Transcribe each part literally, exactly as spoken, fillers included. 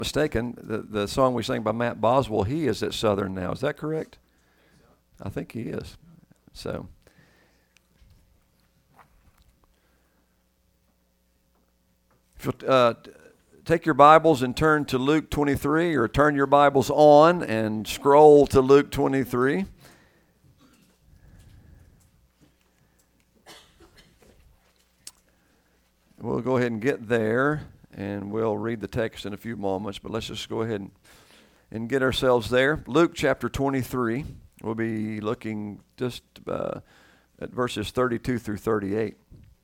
mistaken, the, the song we sang by Matt Boswell, he is at Southern now. Is that correct? I think he is. So, if you'll uh, take your Bibles and turn to Luke twenty-three, or turn your Bibles on and scroll to Luke twenty-three. We'll go ahead and get there, and we'll read the text in a few moments, but let's just go ahead and, and get ourselves there. Luke chapter twenty-three, we'll be looking just uh, at verses thirty-two through thirty-eight.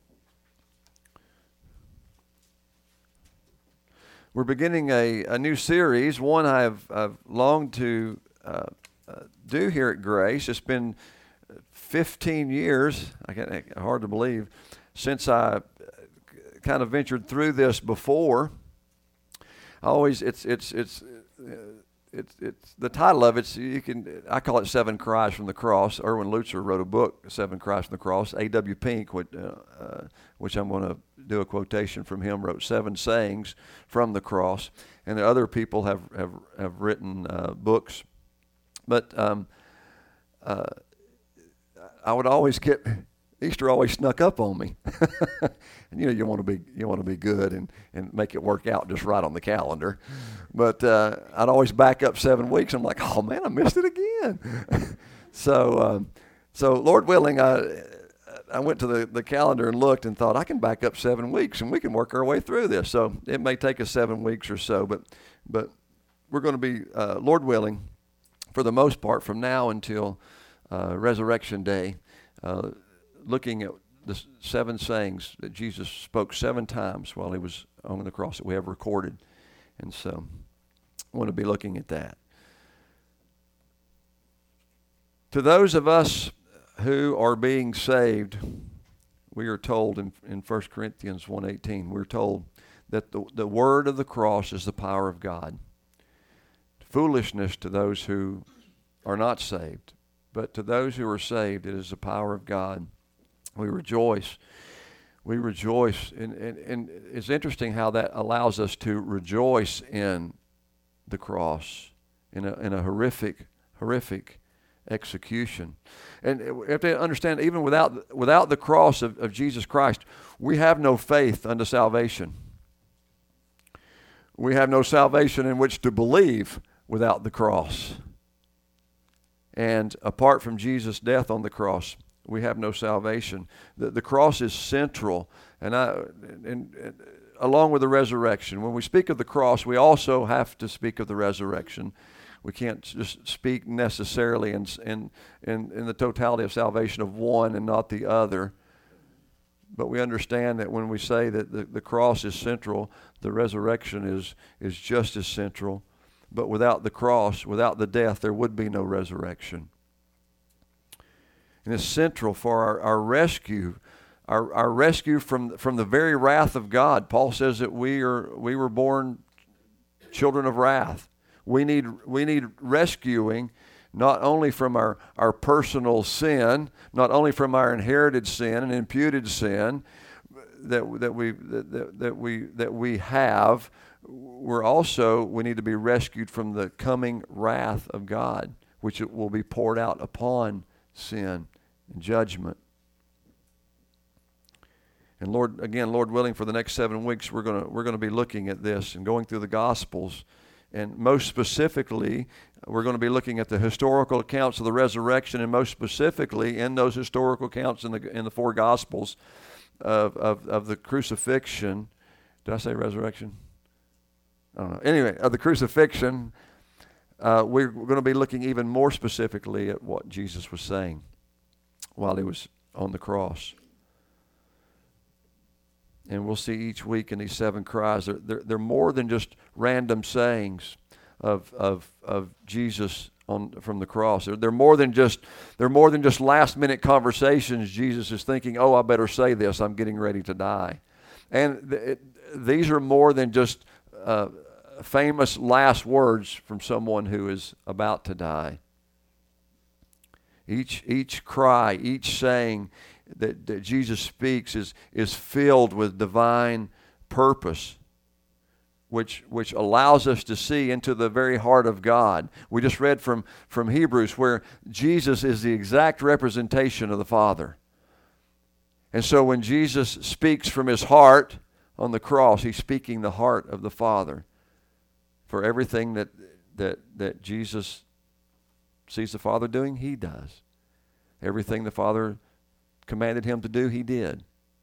We're beginning a, a new series, one I've, I've longed to uh, uh, do here at Grace. It's been fifteen years, I can't, hard to believe, since I kind of ventured through this before. I always, it's, it's, it's, uh, it's, it's, the title of it's, you can, I call it Seven Cries from the Cross. Erwin Lutzer wrote a book, Seven Cries from the Cross. A W Pink, which, uh, uh, which I'm going to do a quotation from him, wrote Seven Sayings from the Cross. And other people have, have, have written uh, books. But um, uh, I would always get, Easter always snuck up on me. And, you know, you want to be you want to be good and, and make it work out just right on the calendar. But uh, I'd always back up seven weeks. I'm like, oh, man, I missed it again. so, um, so Lord willing, I I went to the, the calendar and looked and thought, I can back up seven weeks and we can work our way through this. So it may take us seven weeks or so, but but we're going to be, uh, Lord willing, for the most part, from now until uh, Resurrection Day, uh, looking at the seven sayings that Jesus spoke seven times while he was on the cross that we have recorded. And so I want to be looking at that. To those of us who are being saved, we are told in, in First Corinthians one eighteen, we're told that the, the word of the cross is the power of God. Foolishness to those who are not saved, but to those who are saved, it is the power of God. We rejoice. We rejoice. And, and, and it's interesting how that allows us to rejoice in the cross, in a, in a horrific, horrific execution. And we have to understand, even without, without the cross of, of Jesus Christ, we have no faith unto salvation. We have no salvation in which to believe without the cross. And apart from Jesus' death on the cross, we have no salvation. The, the cross is central, and, I, and, and along with the resurrection. When we speak of the cross, we also have to speak of the resurrection. We can't just speak necessarily in, in, in, in the totality of salvation of one and not the other. But we understand that when we say that the, the cross is central, the resurrection is, is just as central. But without the cross, without the death, there would be no resurrection. And it's central for our, our rescue, our, our rescue from, from the very wrath of God. Paul says that we are we were born children of wrath. We need we need rescuing, not only from our, our personal sin, not only from our inherited sin and imputed sin that that we that, that, that we that we have. We're also we need to be rescued from the coming wrath of God, which it will be poured out upon sin and judgment. And Lord, again, Lord willing, for the next seven weeks, we're gonna we're gonna be looking at this and going through the Gospels, and most specifically, we're going to be looking at the historical accounts of the resurrection, and most specifically in those historical accounts in the in the four Gospels of of, of the crucifixion. Did I say resurrection? I don't know. Anyway, of the crucifixion, uh, we're, we're going to be looking even more specifically at what Jesus was saying while he was on the cross. And we'll see each week in these seven cries, they're, they're, they're more than just random sayings of of of Jesus on from the cross. They're, they're more than just they're more than just last minute conversations. Jesus is thinking, "Oh, I better say this. I'm getting ready to die," and th- it, these are more than just uh, famous last words from someone who is about to die. Each each cry, each saying that, that Jesus speaks is is filled with divine purpose. which which allows us to see into the very heart of God. We just read from, from Hebrews where Jesus is the exact representation of the Father. And so when Jesus speaks from his heart on the cross, he's speaking the heart of the Father. For everything that that that Jesus sees the Father doing, he does. Everything the Father commanded him to do, he did.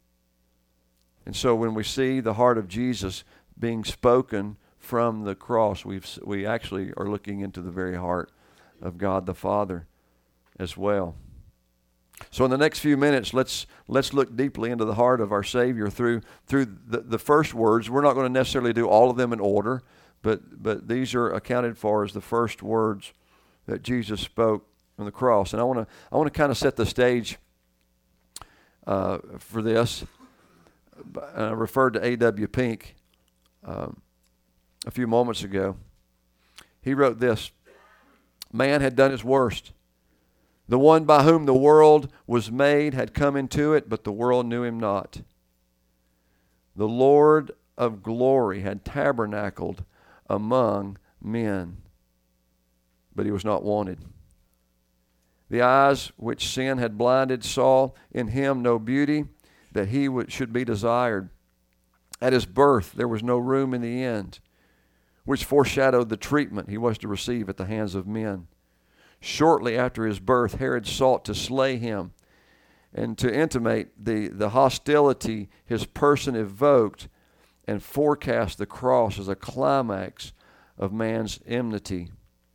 And so when we see the heart of Jesus being spoken from the cross, we've we actually are looking into the very heart of God the Father as well. So in the next few minutes, let's let's look deeply into the heart of our Savior through through the, the first words. We're not going to necessarily do all of them in order, but but these are accounted for as the first words that Jesus spoke on the cross. And I want to I want to kind of set the stage uh, for this. I referred to A W Pink um, a few moments ago. He wrote this: "Man had done his worst. The one by whom the world was made had come into it, but the world knew him not. The Lord of glory had tabernacled among men, but he was not wanted. The eyes which sin had blinded saw in him no beauty that he would, should be desired. At his birth there was no room in the end, which foreshadowed the treatment he was to receive at the hands of men. Shortly after his birth, Herod sought to slay him and to intimate the, the hostility his person evoked and forecast the cross as a climax of man's enmity.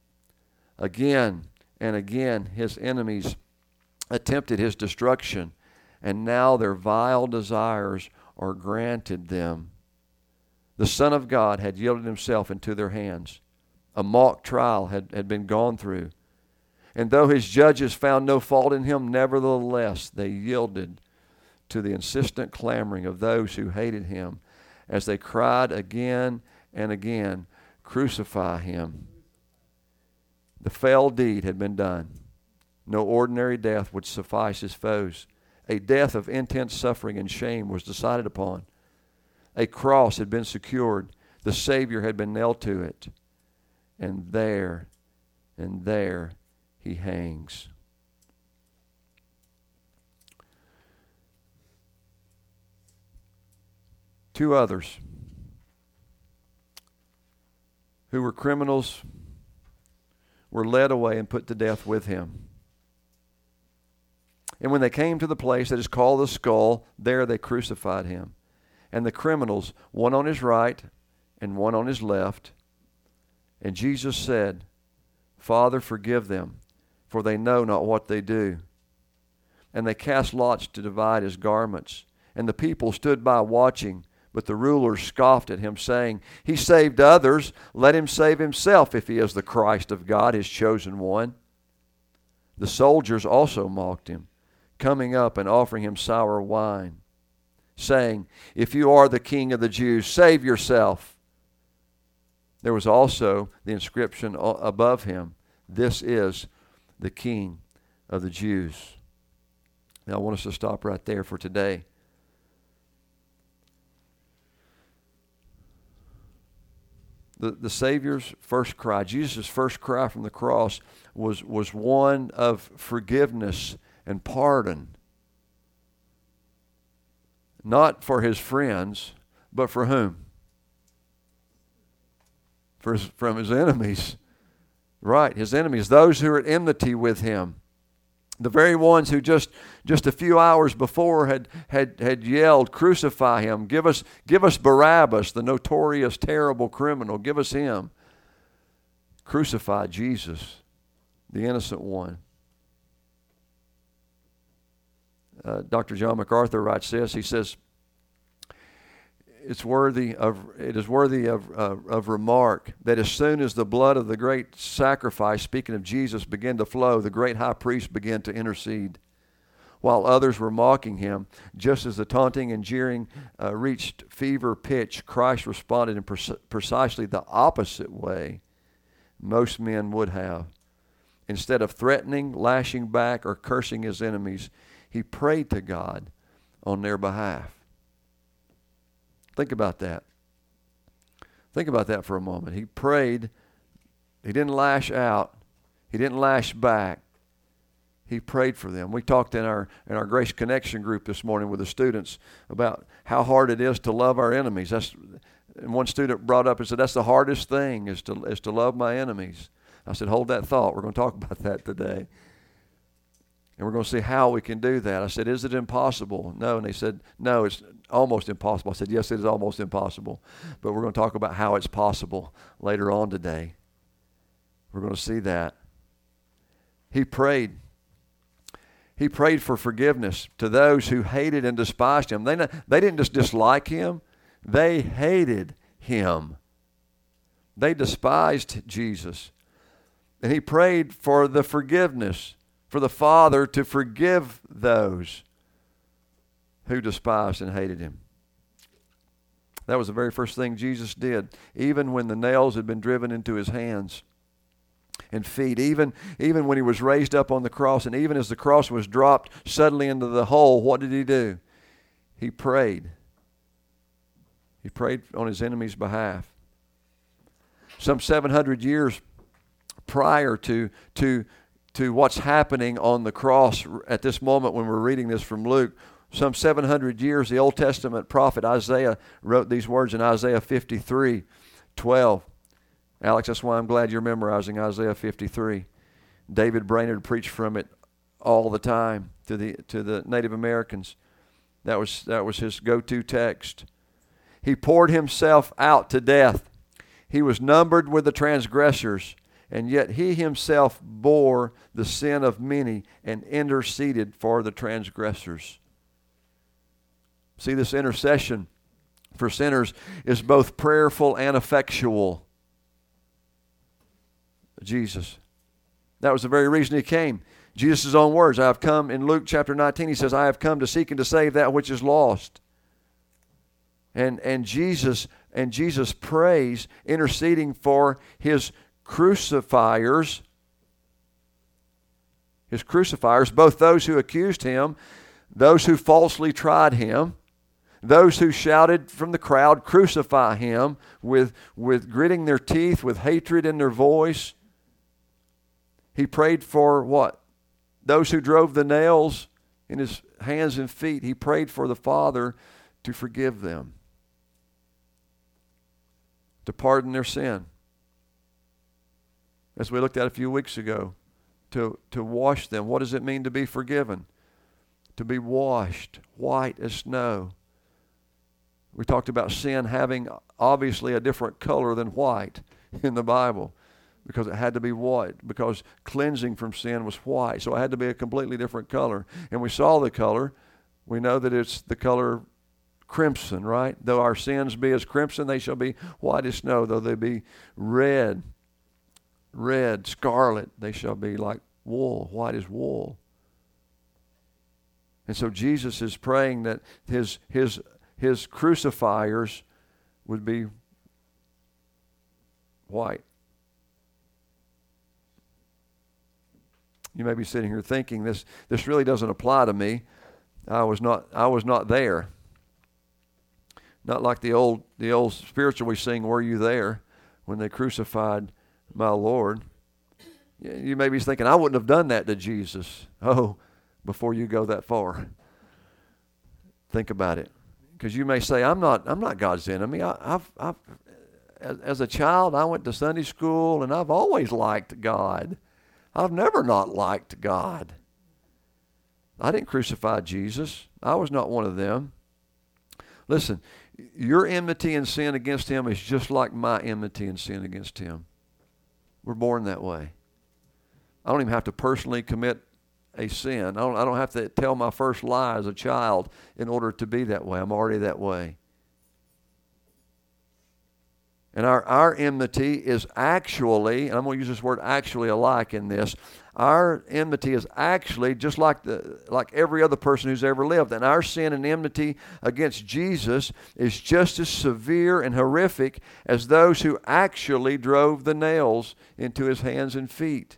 Again and again, his enemies attempted his destruction, and now their vile desires are granted them. The Son of God had yielded himself into their hands. A mock trial had, had been gone through. And though his judges found no fault in him, nevertheless they yielded to the insistent clamoring of those who hated him as they cried again and again, "Crucify him." The fell deed had been done. No ordinary death would suffice his foes. A death of intense suffering and shame was decided upon. A cross had been secured. The Savior had been nailed to it. And there, and there he hangs. Two others who were criminals were led away and put to death with him. And when they came to the place that is called the Skull, there they crucified him. And the criminals, one on his right and one on his left. And Jesus said, "Father, forgive them, for they know not what they do." And they cast lots to divide his garments. And the people stood by watching, but the rulers scoffed at him, saying, "He saved others. Let him save himself if he is the Christ of God, his chosen one." The soldiers also mocked him, coming up and offering him sour wine, saying, "If you are the King of the Jews, save yourself." There was also the inscription above him, "This is the King of the Jews." Now I want us to stop right there for today. The, the Savior's first cry, Jesus' first cry from the cross was, was one of forgiveness and pardon. Not for his friends, but for whom? For his, from his enemies. Right, his enemies, those who are at enmity with him. The very ones who just, just a few hours before had, had, had yelled, "Crucify him. Give us, give us Barabbas, the notorious, terrible criminal. Give us him." Crucify Jesus, the innocent one. Uh, Doctor John MacArthur writes this. He says, It's worthy of it is worthy of uh, of remark that as soon as the blood of the great sacrifice, speaking of Jesus, began to flow, the great high priest began to intercede. While others were mocking him, just as the taunting and jeering uh, reached fever pitch, Christ responded in pre- precisely the opposite way most men would have. Instead of threatening, lashing back, or cursing his enemies, he prayed to God on their behalf. Think about that. Think about that for a moment. He prayed. He didn't lash out. He didn't lash back. He prayed for them. We talked in our in our Grace Connection group this morning with the students about how hard it is to love our enemies. That's, and one student brought up and said, that's the hardest thing is to is to love my enemies. I said, hold that thought. We're going to talk about that today. And we're going to see how we can do that. I said, is it impossible? No. And they said, no, it's almost impossible. I said, yes, it is almost impossible. But we're going to talk about how it's possible later on today. We're going to see that. He prayed. He prayed for forgiveness to those who hated and despised him. They, not, they didn't just dislike him. They hated him. They despised Jesus. And he prayed for the forgiveness, for the Father to forgive those who despised and hated him. That was the very first thing Jesus did, even when the nails had been driven into his hands and feet, even, even when he was raised up on the cross, and even as the cross was dropped suddenly into the hole, what did he do? He prayed. He prayed on his enemy's behalf. Some seven hundred years prior to, to, to what's happening on the cross at this moment when we're reading this from Luke, some seven hundred years, the Old Testament prophet Isaiah wrote these words in Isaiah fifty-three twelve. Alex, that's why I'm glad you're memorizing Isaiah fifty-three. David Brainerd preached from it all the time to the to the Native Americans. That was that was his go-to text. He poured himself out to death. He was numbered with the transgressors, and yet he himself bore the sin of many and interceded for the transgressors. See, this intercession for sinners is both prayerful and effectual. Jesus. That was the very reason he came. Jesus' own words, I have come, in Luke chapter nineteen, he says, I have come to seek and to save that which is lost. And and Jesus and Jesus prays, interceding for his crucifiers, his crucifiers, both those who accused him, those who falsely tried him, those who shouted from the crowd, crucify him, with, with gritting their teeth, with hatred in their voice. He prayed for what? Those who drove the nails in his hands and feet. He prayed for the Father to forgive them, to pardon their sin. As we looked at a few weeks ago, to, to wash them. What does it mean to be forgiven? To be washed white as snow. We talked about sin having obviously a different color than white in the Bible, because it had to be white, because cleansing from sin was white. So it had to be a completely different color. And we saw the color. We know that it's the color crimson, right? Though our sins be as crimson, they shall be white as snow. Though they be red, red, scarlet, they shall be like wool, white as wool. And so Jesus is praying that his his his crucifiers would be white. You may be sitting here thinking, this this really doesn't apply to me. I was not I was not there. Not like the old the old spiritual we sing, were you there when they crucified my Lord? You may be thinking, I wouldn't have done that to Jesus. Oh, before you go that far, think about it. Because you may say, I'm not I'm not God's enemy. I, I've, I've as, as a child, I went to Sunday school, and I've always liked God. I've never not liked God. I didn't crucify Jesus. I was not one of them. Listen, your enmity and sin against him is just like my enmity and sin against him. We're born that way. I don't even have to personally commit a sin. I don't, I don't have to tell my first lie as a child in order to be that way. I'm already that way. And our, our enmity is actually, and I'm going to use this word actually alike in this, our enmity is actually just like the like every other person who's ever lived. And our sin and enmity against Jesus is just as severe and horrific as those who actually drove the nails into his hands and feet.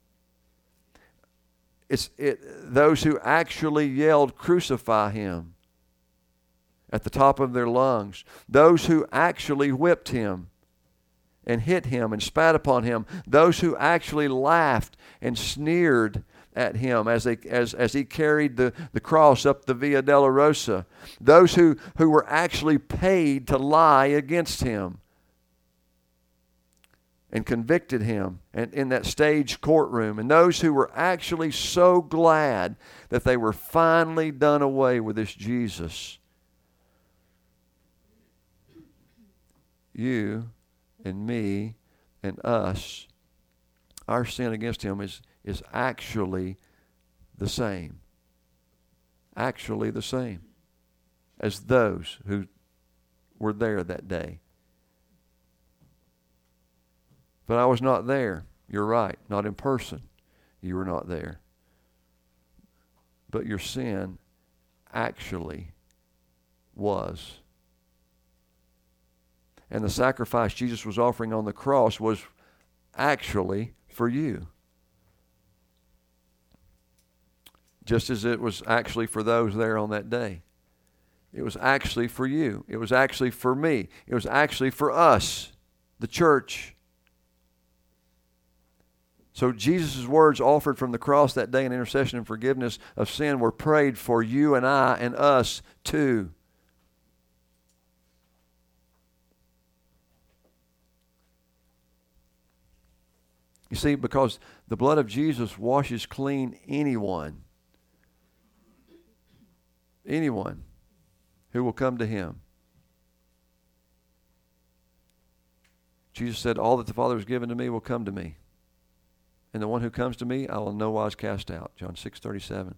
It's it, those who actually yelled, crucify him, at the top of their lungs. Those who actually whipped him and hit him and spat upon him, those who actually laughed and sneered at him as they as as he carried the, the cross up the Via Dolorosa, those who, who were actually paid to lie against him and convicted him and in that staged courtroom, and those who were actually so glad that they were finally done away with this Jesus. You and me and us, our sin against him is, is actually the same. Actually the same as those who were there that day. But I was not there. You're right. Not in person. You were not there. But your sin actually was. And the sacrifice Jesus was offering on the cross was actually for you. Just as it was actually for those there on that day. It was actually for you. It was actually for me. It was actually for us, the church. So Jesus' words offered from the cross that day in intercession and forgiveness of sin were prayed for you and I and us too. You see, because the blood of Jesus washes clean anyone, anyone who will come to him. Jesus said, all that the Father has given to me will come to me. And the one who comes to me, I will in no wise cast out. John six thirty-seven.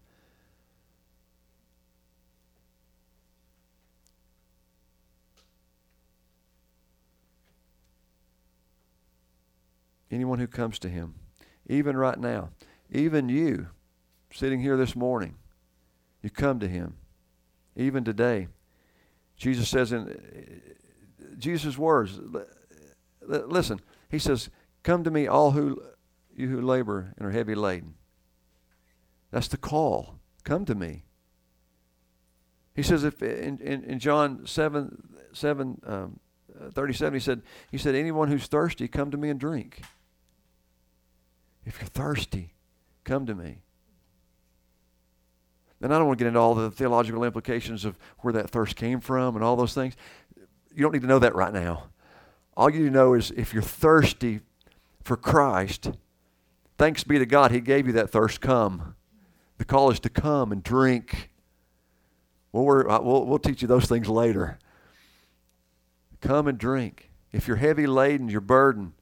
Anyone who comes to him, even right now, even you, sitting here this morning, you come to him. Even today, Jesus says in Jesus' words, listen, he says, come to me all who you who labor and are heavy laden. That's the call. Come to me. He says if in, in, in John seven, seven um, thirty-seven, he said, he said, anyone who's thirsty, come to me and drink. If you're thirsty, come to me. And I don't want to get into all the theological implications of where that thirst came from and all those things. You don't need to know that right now. All you need to know is if you're thirsty for Christ, thanks be to God, he gave you that thirst. Come. The call is to come and drink. Well, we're, we'll, we'll teach you those things later. Come and drink. If you're heavy laden, you're burdened,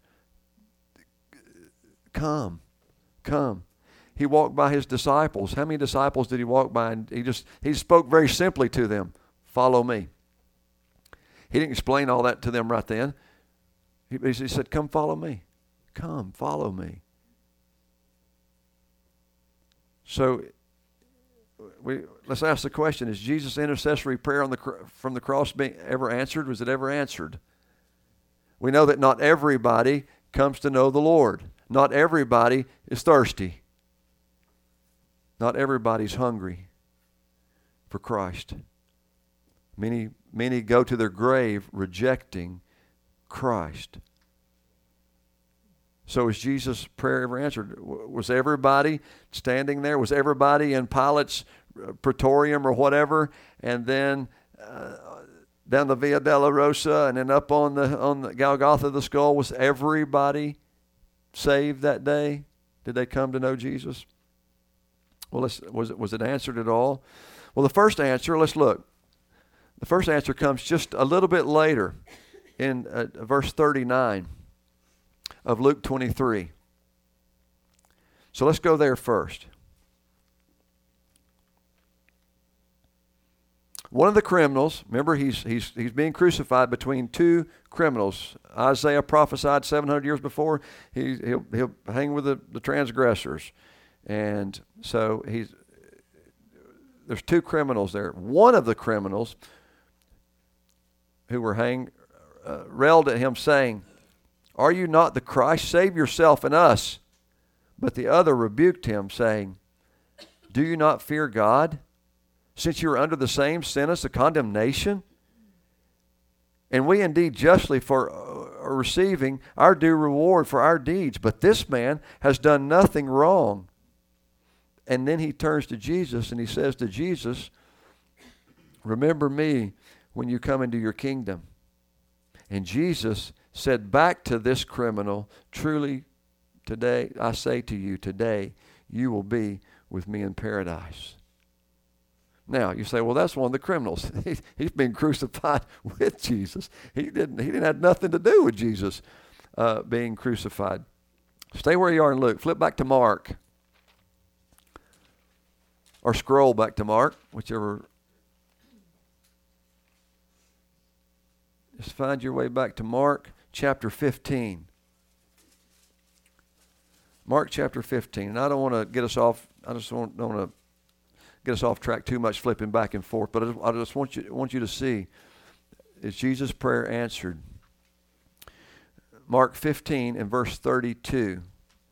come. Come. He walked by his disciples. How many disciples did he walk by? And he just, he spoke very simply to them. Follow me. He didn't explain all that to them right then. He, he said, come follow me. Come, follow me. So we let's ask the question, is Jesus' intercessory prayer on the from the cross being ever answered? Was it ever answered? We know that not everybody comes to know the Lord. Not everybody is thirsty. Not everybody's hungry for Christ. Many, many go to their grave rejecting Christ. So is Jesus' prayer ever answered? Was everybody standing there? Was everybody in Pilate's praetorium or whatever? And then uh, down the Via Dolorosa and then up on the on the Golgotha of the skull, was everybody saved that day? Did they come to know Jesus? Well, let's, was it was it answered at all? Well, the first answer, let's look. The first answer comes just a little bit later in uh, verse thirty-nine of Luke twenty-three. So let's go there first. One of the criminals, remember he's he's he's being crucified between two criminals. Isaiah prophesied seven hundred years before he he'll he'll hang with the, the transgressors. And so he's there's two criminals there. One of the criminals who were hanged uh, railed at him, saying, "Are you not the Christ? Save yourself and us." But the other rebuked him, saying, "Do you not fear God, since you are under the same sentence of condemnation? And we indeed justly, for are receiving our due reward for our deeds. But this man has done nothing wrong. And then he turns to Jesus and he says to Jesus, remember me when you come into your kingdom. And Jesus said back to this criminal, truly today, I say to you, today you will be with me in paradise. Now, you say, well, that's one of the criminals. He, he's been crucified with Jesus. He didn't, he didn't have nothing to do with Jesus uh, being crucified. Stay where you are in Luke. Flip back to Mark. Or scroll back to Mark, whichever. Just find your way back to Mark chapter fifteen. Mark chapter fifteen. And I don't want to get us off, I just don't, don't want to get us off track too much flipping back and forth, but I just, I just want you want you to see, is Jesus' prayer answered? Mark fifteen and verse thirty-two.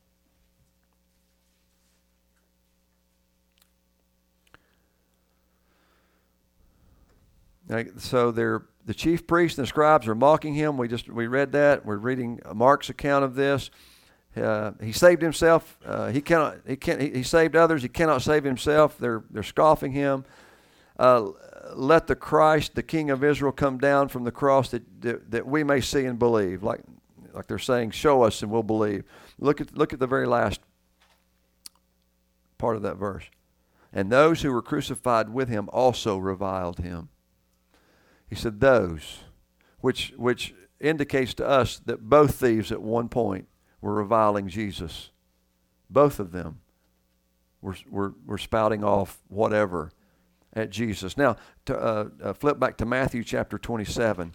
So they're, the chief priests and the scribes are mocking him. We just we read that. We're reading Mark's account of this. Uh, he saved himself. Uh, he cannot. He can't. He, he saved others. He cannot save himself. They're they're scoffing him. Uh, let the Christ, the King of Israel, come down from the cross that, that that we may see and believe. Like like they're saying, show us and we'll believe. Look at look at the very last part of that verse. And those who were crucified with him also reviled him. He said those, which which indicates to us that both thieves at one point were reviling Jesus. Both of them were were, were spouting off whatever at Jesus. Now, to, uh, uh, flip back to Matthew chapter twenty-seven.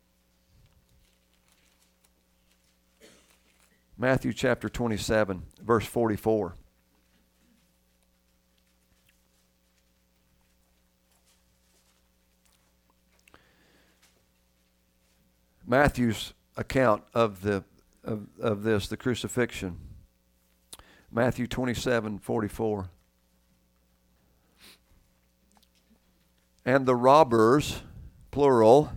Matthew chapter twenty-seven, verse forty-four. Matthew's account of the of, of this, the crucifixion. Matthew twenty-seven, forty-four. And the robbers, plural,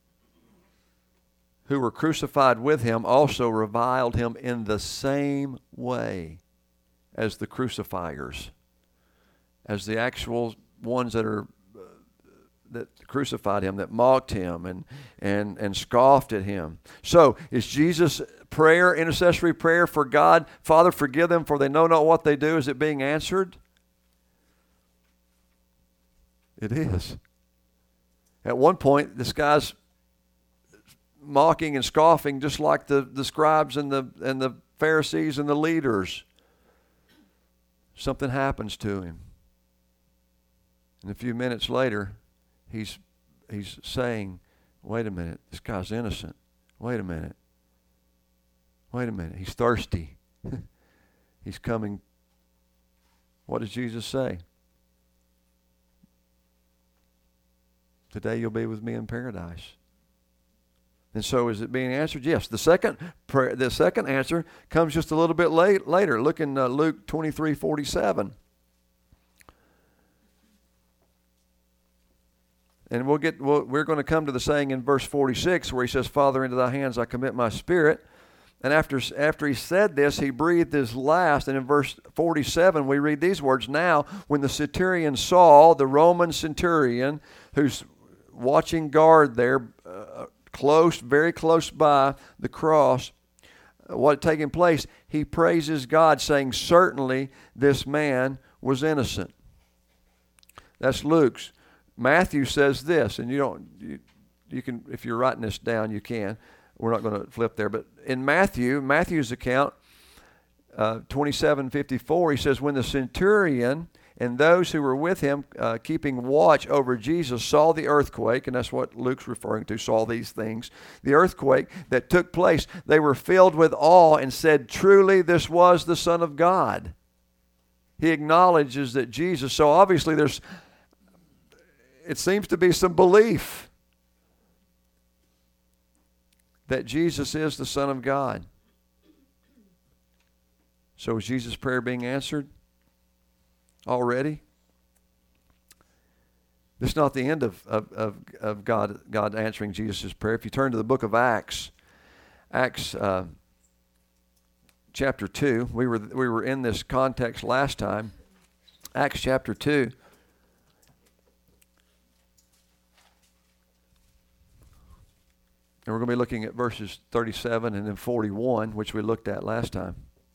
who were crucified with him also reviled him in the same way as the crucifiers, as the actual ones that are that crucified him, that mocked him and and and scoffed at him. So is Jesus' prayer, intercessory prayer for God, Father, forgive them for they know not what they do, is it being answered? It is. At one point, this guy's mocking and scoffing just like the, the scribes and the and the Pharisees and the leaders. Something happens to him. And a few minutes later, He's he's saying, wait a minute, this guy's innocent. Wait a minute. Wait a minute. He's thirsty. He's coming. What does Jesus say? Today you'll be with me in paradise. And so is it being answered? Yes. The second prayer, the second answer comes just a little bit late, later. Look in uh, Luke twenty-three forty-seven. And we'll get, we'll, we're going to come to the saying in verse forty-six where he says, Father, into thy hands I commit my spirit. And after, after he said this, he breathed his last. And in verse forty-seven, we read these words, Now, when the centurion saw, the Roman centurion, who's watching guard there, uh, close, very close by the cross, uh, what had taken place, he praises God, saying, certainly this man was innocent. That's Luke's. Matthew says this, and you don't, you, you can, if you're writing this down, you can. We're not going to flip there. But in Matthew, Matthew's account, uh, twenty-seven fifty-four, he says, when the centurion and those who were with him uh, keeping watch over Jesus saw the earthquake, and that's what Luke's referring to, saw these things, the earthquake that took place, they were filled with awe and said, truly this was the Son of God. He acknowledges that Jesus, so obviously there's, it seems to be some belief that Jesus is the Son of God. So is Jesus' prayer being answered already? This is not the end of, of, of, of God, God answering Jesus' prayer. If you turn to the book of Acts, Acts uh, chapter two. We were we were in this context last time. Acts chapter two. And we're going to be looking at verses thirty-seven and then forty-one, which we looked at last time.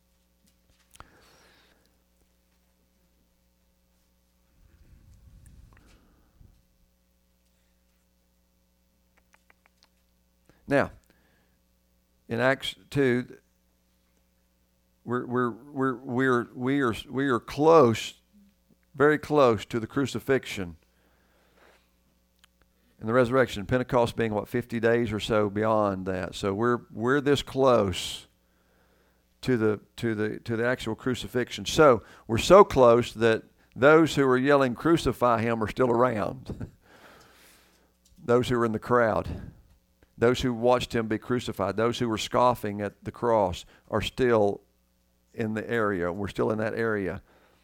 Now, in Acts two, we're we're we're we're we are we are close, very close to the crucifixion and the resurrection. Pentecost being what, fifty days or so beyond that. So we're we're this close to the to the to the actual crucifixion. So we're so close that those who are yelling "Crucify him" are still around. Those who are in the crowd. Those who watched him be crucified, those who were scoffing at the cross are still in the area. We're still in that area.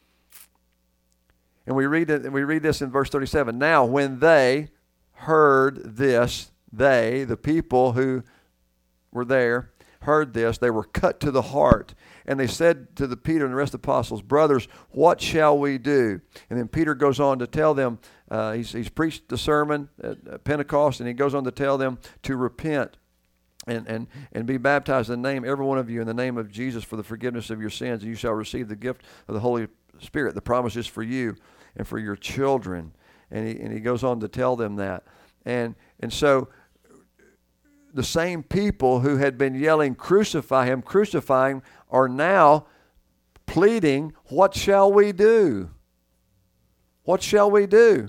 And we read it, we read this in verse thirty-seven. Now, when they heard this, they, the people who were there, heard this, they were cut to the heart. And they said to the Peter and the rest of the apostles, brothers, what shall we do? And then Peter goes on to tell them, uh, he's, he's preached the sermon at Pentecost, and he goes on to tell them to repent and, and, and be baptized in the name, every one of you, in the name of Jesus for the forgiveness of your sins, and you shall receive the gift of the Holy Spirit. The promise is for you and for your children. And he, and he goes on to tell them that. And, and so the same people who had been yelling, crucify him, crucify him, are now pleading, what shall we do? What shall we do?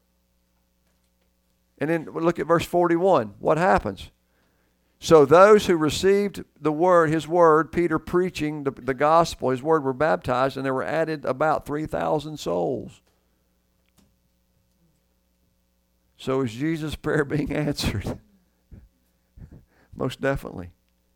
And then look at verse forty-one. What happens? So those who received the word, his word, Peter preaching the, the gospel, his word, were baptized, and there were added about three thousand souls. So is Jesus' prayer being answered? Most definitely.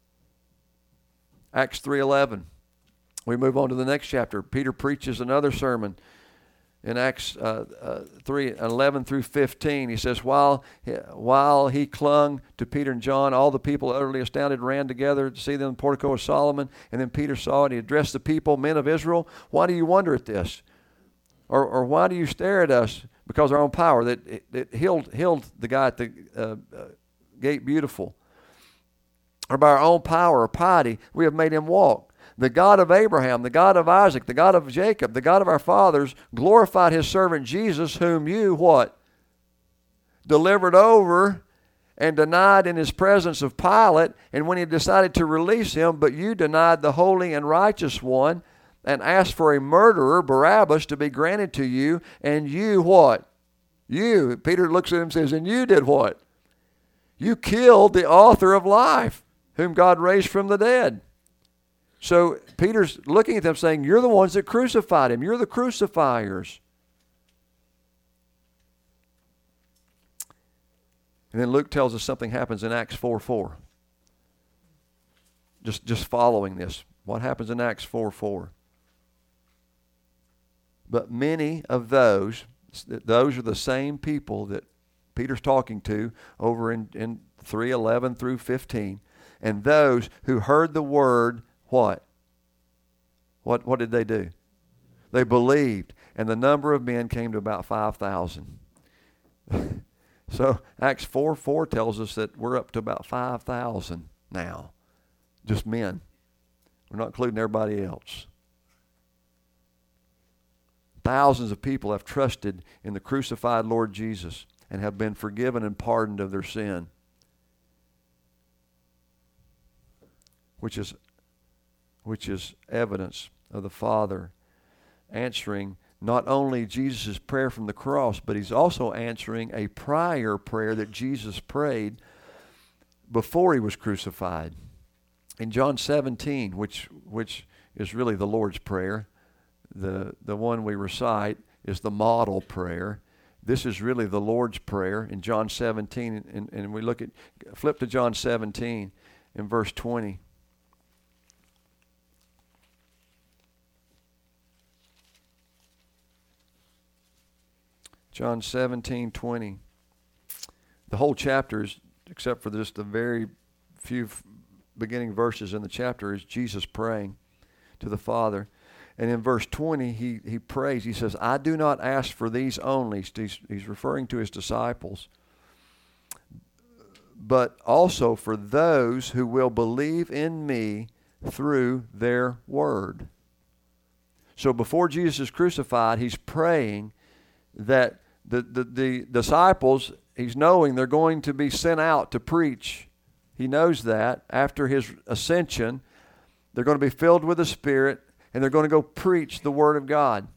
Acts three eleven. We move on to the next chapter. Peter preaches another sermon in Acts uh, uh, three eleven through fifteen. He says, while he, while he clung to Peter and John, all the people, utterly astounded, ran together to see them in the portico of Solomon. And then Peter saw it. He addressed the people, men of Israel, why do you wonder at this? Or, or why do you stare at us because of our own power? That, that healed, healed the guy at the uh, uh, gate beautiful. Or by our own power or piety, we have made him walk. The God of Abraham, the God of Isaac, the God of Jacob, the God of our fathers, glorified his servant Jesus, whom you, what? Delivered over and denied in his presence of Pilate, and when he decided to release him, but you denied the holy and righteous one, and asked for a murderer, Barabbas, to be granted to you, and you, what? You, Peter looks at him and says, and you did what? You killed the author of life, whom God raised from the dead. So Peter's looking at them saying, you're the ones that crucified him. You're the crucifiers. And then Luke tells us something happens in Acts four four. Just, just following this. What happens in Acts four four? But many of those, those are the same people that Peter's talking to over in, in three eleven through fifteen. And those who heard the word, what? What what did they do? They believed. And the number of men came to about five thousand. So Acts four four tells us that we're up to about five thousand now. Just men. We're not including everybody else. Thousands of people have trusted in the crucified Lord Jesus and have been forgiven and pardoned of their sin. Which is, which is evidence of the Father answering not only Jesus' prayer from the cross, but he's also answering a prior prayer that Jesus prayed before he was crucified. In John seventeen, which which is really the Lord's Prayer, the, the one we recite is the model prayer. This is really the Lord's Prayer in John seventeen, and, and we look at, flip to John seventeen in verse twenty. John seventeen twenty. The whole chapter is, except for just a very few beginning verses in the chapter is Jesus praying to the Father. And in verse twenty, he, he prays. He says, I do not ask for these only. He's, he's referring to his disciples. But also for those who will believe in me through their word. So before Jesus is crucified, he's praying that the, the, the disciples, he's knowing they're going to be sent out to preach. He knows that after his ascension, they're going to be filled with the Spirit, and they're going to go preach the Word of God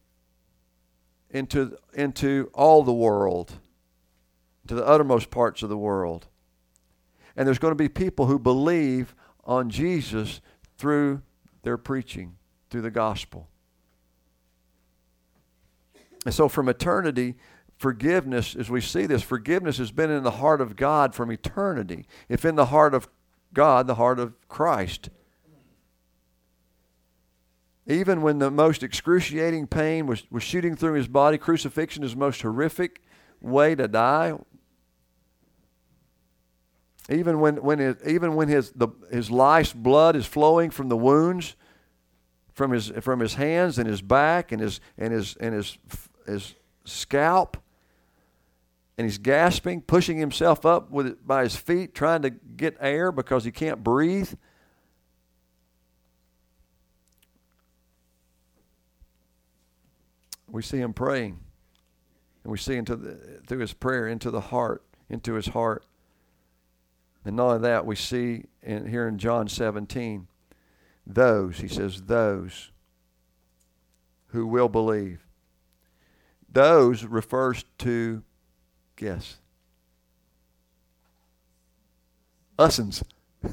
into, into all the world, to the uttermost parts of the world. And there's going to be people who believe on Jesus through their preaching, through the gospel. And so from eternity, forgiveness, as we see this, forgiveness has been in the heart of God from eternity. If in the heart of God, the heart of Christ. Even when the most excruciating pain was, was shooting through his body, crucifixion is the most horrific way to die. Even when, when it, even when his the his life's blood is flowing from the wounds, from his from his hands and his back and his and his and his his scalp, and he's gasping, pushing himself up with it by his feet, trying to get air because he can't breathe. We see him praying, and we see into the, through his prayer into the heart, into his heart. And not only that, we see in, here in John seventeen, those, he says, those who will believe. Those refers to, guess, us'ns.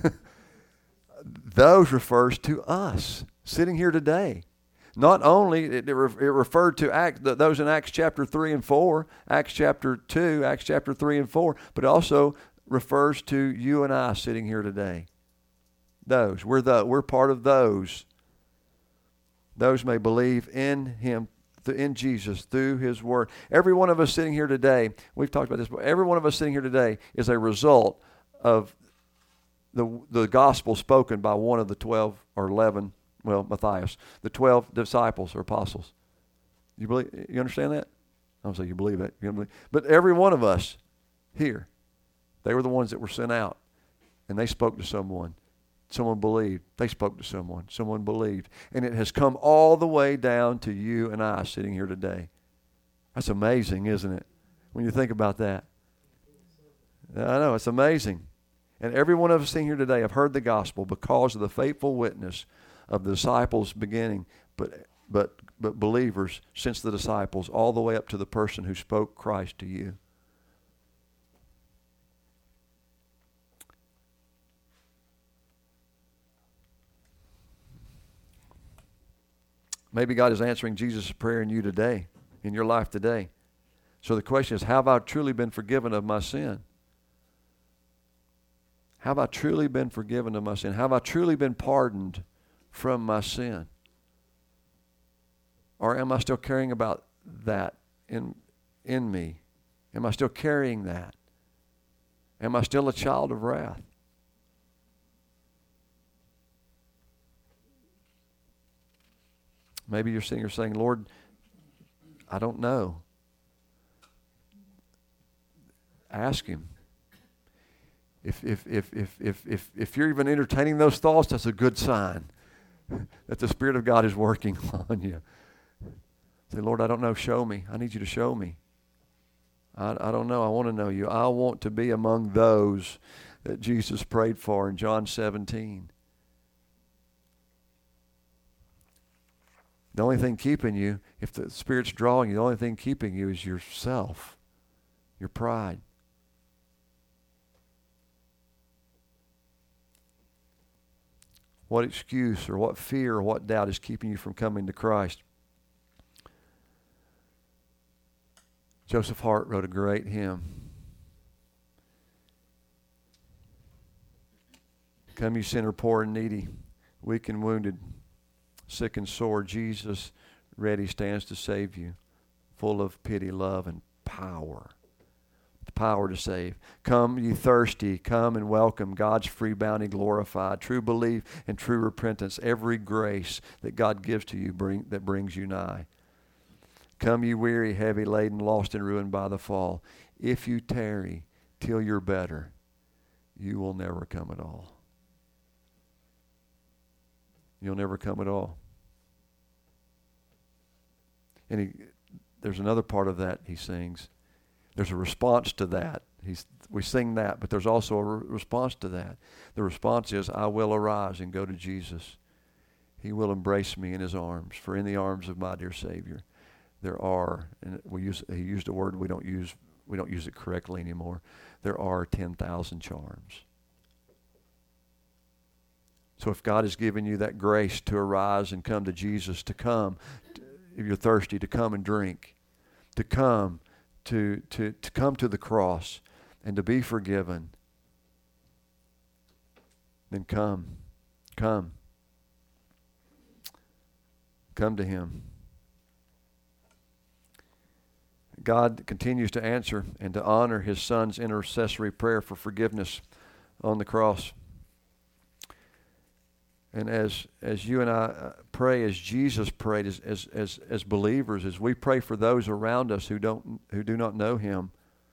Those refers to us sitting here today. Not only, it, it, re, it referred to Act, those in Acts chapter three and four, Acts chapter two, Acts chapter three and four, but also refers to you and I sitting here today. Those. We're the we're part of those. Those may believe in him, in Jesus, through his word. Every one of us sitting here today, we've talked about this, but every one of us sitting here today is a result of the the gospel spoken by one of the twelve or eleven, well, Matthias, the twelve disciples or apostles. You believe? You understand that? I don't say you believe it. You believe, but every one of us here, they were the ones that were sent out, and they spoke to someone. Someone believed. They spoke to someone. Someone believed. And it has come all the way down to you and I sitting here today. That's amazing, isn't it? When you think about that. I know, it's amazing. And every one of us sitting here today have heard the gospel because of the faithful witness of the disciples beginning, but but but believers since the disciples, all the way up to the person who spoke Christ to you. Maybe God is answering Jesus' prayer in you today, in your life today. So the question is, have I truly been forgiven of my sin? Have I truly been forgiven of my sin? Have I truly been pardoned from my sin? Or am I still carrying about that in, in me? Am I still carrying that? Am I still a child of wrath? Maybe you're sitting here saying, Lord, I don't know. Ask him. If, if, if, if, if, if, if you're even entertaining those thoughts, that's a good sign that the Spirit of God is working on you. Say, Lord, I don't know. Show me. I need you to show me. I, I don't know. I want to know you. I want to be among those that Jesus prayed for in John seventeen. The only thing keeping you, if the Spirit's drawing you, the only thing keeping you is yourself, your pride. What excuse or what fear or what doubt is keeping you from coming to Christ? Joseph Hart wrote a great hymn. Come, you sinner, poor and needy, weak and wounded, sick and sore, Jesus ready stands to save you, full of pity, love, and power. The power to save. Come, ye thirsty, come and welcome God's free bounty glorified. True belief and true repentance, every grace that God gives to you bring, that brings you nigh. Come, ye weary, heavy laden, lost and ruined by the fall. If you tarry till you're better, you will never come at all. You'll never come at all. And he, there's another part of that he sings. There's a response to that. He's, we sing that, but there's also a re- response to that. The response is, I will arise and go to Jesus. He will embrace me in his arms, for in the arms of my dear Savior there are, and we use, he used a word we don't use, we don't use it correctly anymore. There are ten thousand charms. So if God has given you that grace to arise and come to Jesus, to come, if you're thirsty, to come and drink, to come, to, to, to come to the cross and to be forgiven, then come, come. Come to him. God continues to answer and to honor his Son's intercessory prayer for forgiveness on the cross. And as as you and I pray, as Jesus prayed, as as as, as believers, as we pray for those around us who don't who do not know him,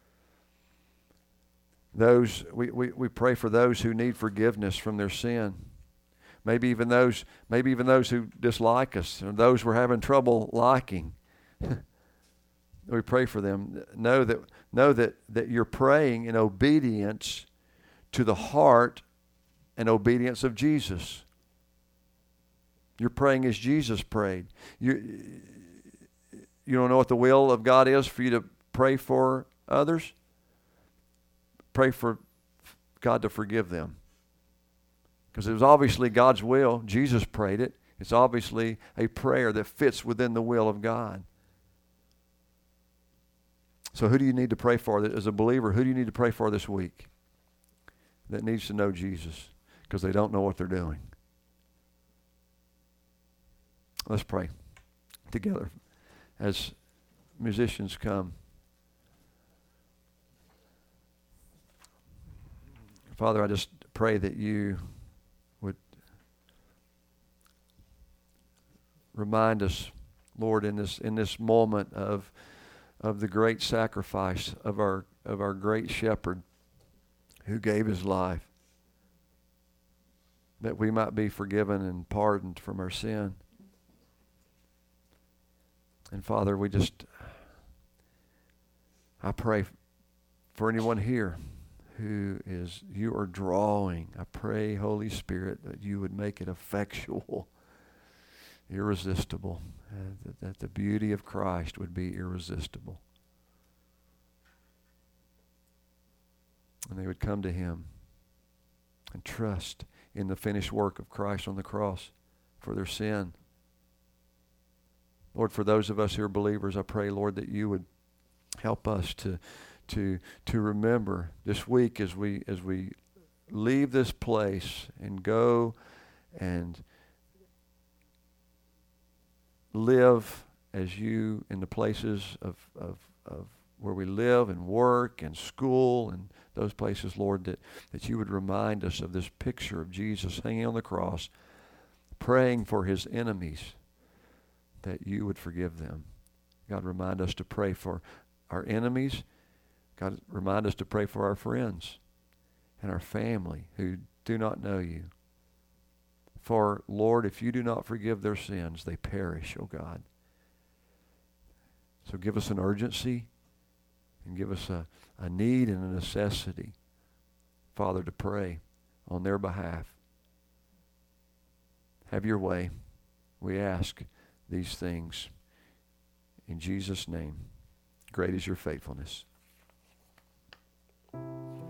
those we, we, we pray for those who need forgiveness from their sin. Maybe even those maybe even those who dislike us, or those we're having trouble liking. We pray for them. Know that know that, that you're praying in obedience to the heart and obedience of Jesus. You're praying as Jesus prayed. You, you don't know what the will of God is for you to pray for others? Pray for God to forgive them. Because it was obviously God's will. Jesus prayed it. It's obviously a prayer that fits within the will of God. So who do you need to pray for as a believer? Who do you need to pray for this week that needs to know Jesus because they don't know what they're doing? Let's pray together as musicians come. Father, I just pray that you would remind us, Lord, in this in this moment of of the great sacrifice of our of our great shepherd who gave his life, that we might be forgiven and pardoned from our sin. And Father, we just, I pray for anyone here who is, you are drawing. I pray, Holy Spirit, that you would make it effectual, irresistible, uh, that, that the beauty of Christ would be irresistible. And they would come to him and trust in the finished work of Christ on the cross for their sin. Lord, for those of us who are believers, I pray, Lord, that you would help us to to to remember this week as we as we leave this place and go and live as you in the places of, of, of where we live and work and school and those places, Lord, that, that you would remind us of this picture of Jesus hanging on the cross, praying for his enemies, that you would forgive them. God, remind us to pray for our enemies. God, remind us to pray for our friends and our family who do not know you. For, Lord, if you do not forgive their sins, they perish, oh God. So give us an urgency and give us a, a need and a necessity, Father, to pray on their behalf. Have your way. We ask these things in Jesus' name. Great is your faithfulness.